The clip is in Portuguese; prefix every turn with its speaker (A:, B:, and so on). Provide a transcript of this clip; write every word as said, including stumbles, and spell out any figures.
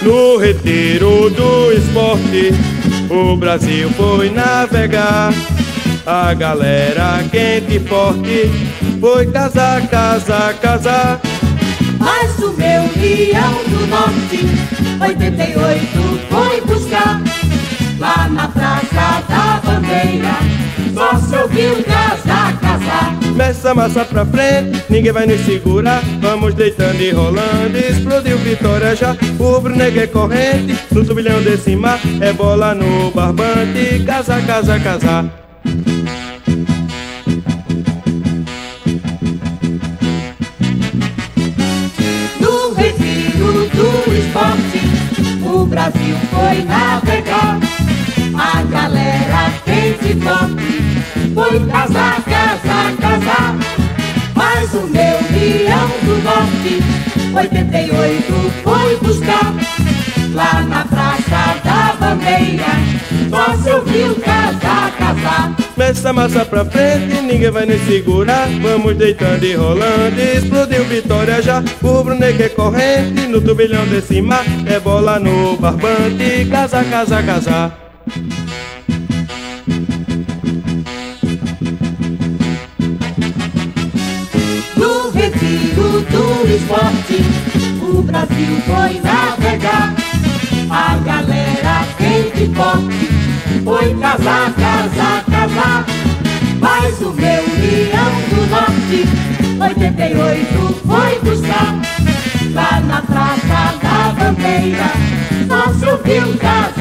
A: No retiro do esporte, o Brasil foi navegar. A galera quente e forte foi casar, casar, casar.
B: Mas o meu Leão do Norte, oitenta e oito, foi buscar. Lá na Praça da Bandeira, só se ouviu casar, casar.
A: Meça a massa pra frente, ninguém vai nos segurar. Vamos deitando e rolando, explodiu vitória já. O rubro-negro é corrente, no turbilhão desse mar. É bola no barbante, casar, casar, casar.
B: No retiro do esporte, o Brasil foi navegar. A galera quente e forte foi casar, casar, casar. Mas o meu Leão do Norte, oitenta e oito, foi buscar. Lá na Praça da Bandeira, só se ouviu casar, casar.
A: Meça a massa pra frente, ninguém vai nos segurar. Vamos deitando e rolando, explodiu vitória já. O rubro-negro é corrente, no turbilhão desse mar. É bola no barbante, casar, casar, casar.
B: No retiro do esporte, o Brasil foi navegar. A galera quente e forte foi casar, casar, casar. Mas o meu Leão do Norte, oitenta e oito, foi buscar. Lá na Praça da Bandeira, só se ouviu casar.